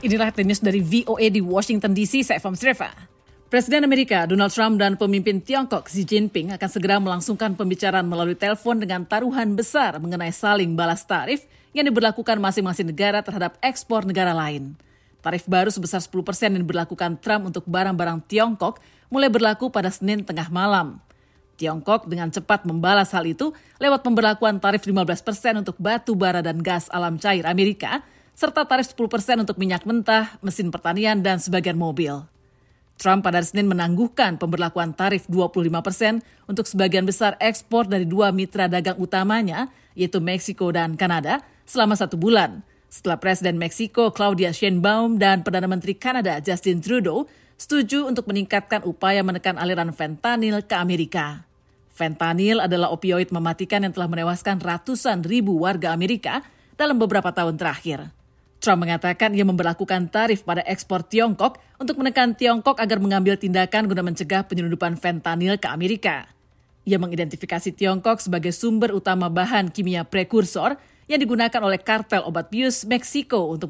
Inilah News dari VOA di Washington DC, saya Fam Srefa. Presiden Amerika Donald Trump dan pemimpin Tiongkok Xi Jinping akan segera melangsungkan pembicaraan melalui telepon dengan taruhan besar mengenai saling balas tarif yang diberlakukan masing-masing negara terhadap ekspor negara lain. Tarif baru sebesar 10% yang diberlakukan Trump untuk barang-barang Tiongkok mulai berlaku pada Senin tengah malam. Tiongkok dengan cepat membalas hal itu lewat pemberlakuan tarif 15% untuk batu bara dan gas alam cair Amerika, serta tarif 10% untuk minyak mentah, mesin pertanian, dan sebagian mobil. Trump pada Senin menangguhkan pemberlakuan tarif 25% untuk sebagian besar ekspor dari dua mitra dagang utamanya, yaitu Meksiko dan Kanada, selama 1 bulan. Setelah Presiden Meksiko Claudia Sheinbaum dan Perdana Menteri Kanada Justin Trudeau setuju untuk meningkatkan upaya menekan aliran fentanyl ke Amerika. Fentanyl adalah opioid mematikan yang telah menewaskan ratusan ribu warga Amerika dalam beberapa tahun terakhir. Trump mengatakan ia memberlakukan tarif pada ekspor Tiongkok untuk menekan Tiongkok agar mengambil tindakan guna mencegah penyelundupan fentanyl ke Amerika. Ia mengidentifikasi Tiongkok sebagai sumber utama bahan kimia prekursor yang digunakan oleh kartel obat bius Meksiko untuk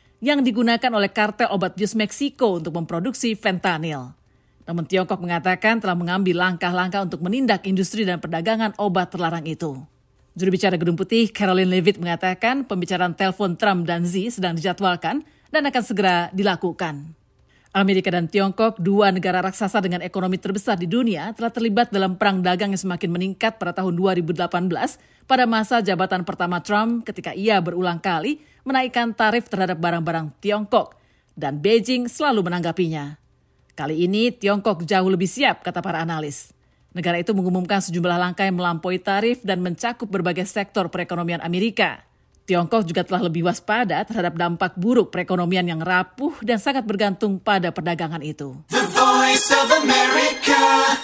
memproduksi fentanyl. Namun Tiongkok mengatakan telah mengambil langkah-langkah untuk menindak industri dan perdagangan obat terlarang itu. Juru bicara Gedung Putih Karoline Leavitt mengatakan pembicaraan telepon Trump dan Xi sedang dijadwalkan dan akan segera dilakukan. Amerika dan Tiongkok, dua negara raksasa dengan ekonomi terbesar di dunia, telah terlibat dalam perang dagang yang semakin meningkat pada tahun 2018 pada masa jabatan pertama Trump ketika ia berulang kali menaikkan tarif terhadap barang-barang Tiongkok dan Beijing selalu menanggapinya. Kali ini Tiongkok jauh lebih siap, kata para analis. Negara itu mengumumkan sejumlah langkah yang melampaui tarif dan mencakup berbagai sektor perekonomian Amerika. Tiongkok juga telah lebih waspada terhadap dampak buruk perekonomian yang rapuh dan sangat bergantung pada perdagangan itu. The Voice of America,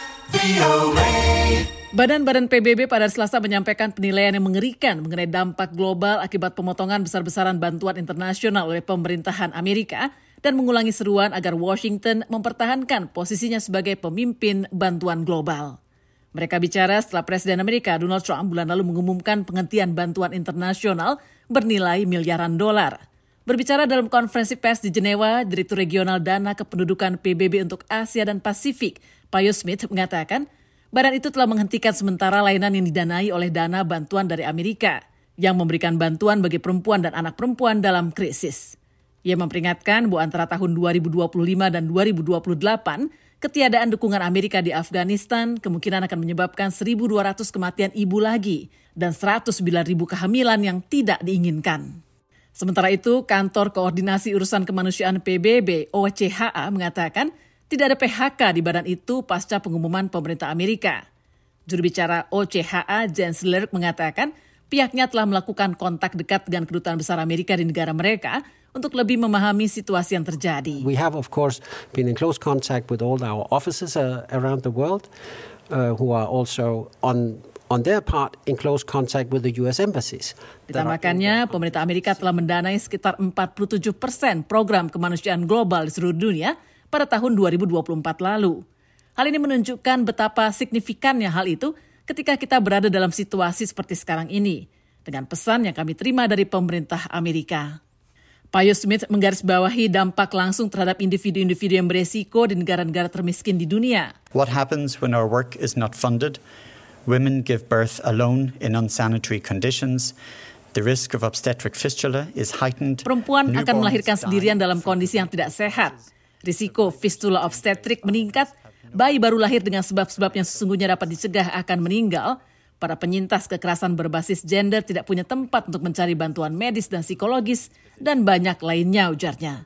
VOA. Badan-badan PBB pada Selasa menyampaikan penilaian yang mengerikan mengenai dampak global akibat pemotongan besar-besaran bantuan internasional oleh pemerintahan Amerika dan mengulangi seruan agar Washington mempertahankan posisinya sebagai pemimpin bantuan global. Mereka bicara setelah Presiden Amerika Donald Trump bulan lalu mengumumkan penghentian bantuan internasional bernilai miliaran dolar. Berbicara dalam konferensi pers di Jenewa, Direktur Regional Dana Kependudukan PBB untuk Asia dan Pasifik, Payo Smith, mengatakan badan itu telah menghentikan sementara layanan yang didanai oleh dana bantuan dari Amerika yang memberikan bantuan bagi perempuan dan anak perempuan dalam krisis. Ia memperingatkan bahwa antara tahun 2025 dan 2028, ketiadaan dukungan Amerika di Afghanistan kemungkinan akan menyebabkan 1.200 kematian ibu lagi dan 109.000 kehamilan yang tidak diinginkan. Sementara itu, Kantor Koordinasi Urusan Kemanusiaan PBB OCHA mengatakan tidak ada PHK di badan itu pasca pengumuman pemerintah Amerika. Juru bicara OCHA, Jens Lerk, mengatakan pihaknya telah melakukan kontak dekat dengan kedutaan besar Amerika di negara mereka untuk lebih memahami situasi yang terjadi. We have, of course, been in close contact with all our offices around the world, who are also on their part in close contact with the U.S. embassies. Ditambahkannya, pemerintah Amerika telah mendanai sekitar 47% program kemanusiaan global di seluruh dunia pada tahun 2024 lalu. Hal ini menunjukkan betapa signifikannya hal itu ketika kita berada dalam situasi seperti sekarang ini, dengan pesan yang kami terima dari pemerintah Amerika. Payo Smith menggarisbawahi dampak langsung terhadap individu-individu yang beresiko di negara-negara termiskin di dunia. What happens when our work is not funded? Women give birth alone in unsanitary conditions. The risk of obstetric fistula is heightened. Perempuan akan melahirkan sendirian dalam kondisi yang tidak sehat. Risiko fistula obstetrik meningkat. Bayi baru lahir dengan sebab-sebab yang sesungguhnya dapat dicegah akan meninggal. Para penyintas kekerasan berbasis gender tidak punya tempat untuk mencari bantuan medis dan psikologis, dan banyak lainnya, ujarnya.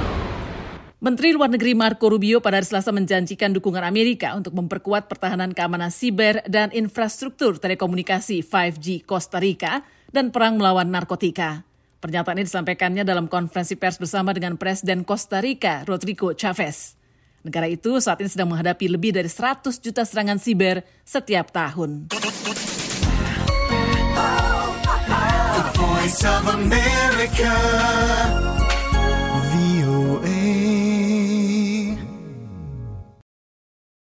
Menteri Luar Negeri Marco Rubio pada hari Selasa menjanjikan dukungan Amerika untuk memperkuat pertahanan keamanan siber dan infrastruktur telekomunikasi 5G Costa Rica dan perang melawan narkotika. Pernyataan ini disampaikannya dalam konferensi pers bersama dengan Presiden Costa Rica, Rodrigo Chavez. Negara itu saat ini sedang menghadapi lebih dari 100 juta serangan siber setiap tahun. The Voice of America.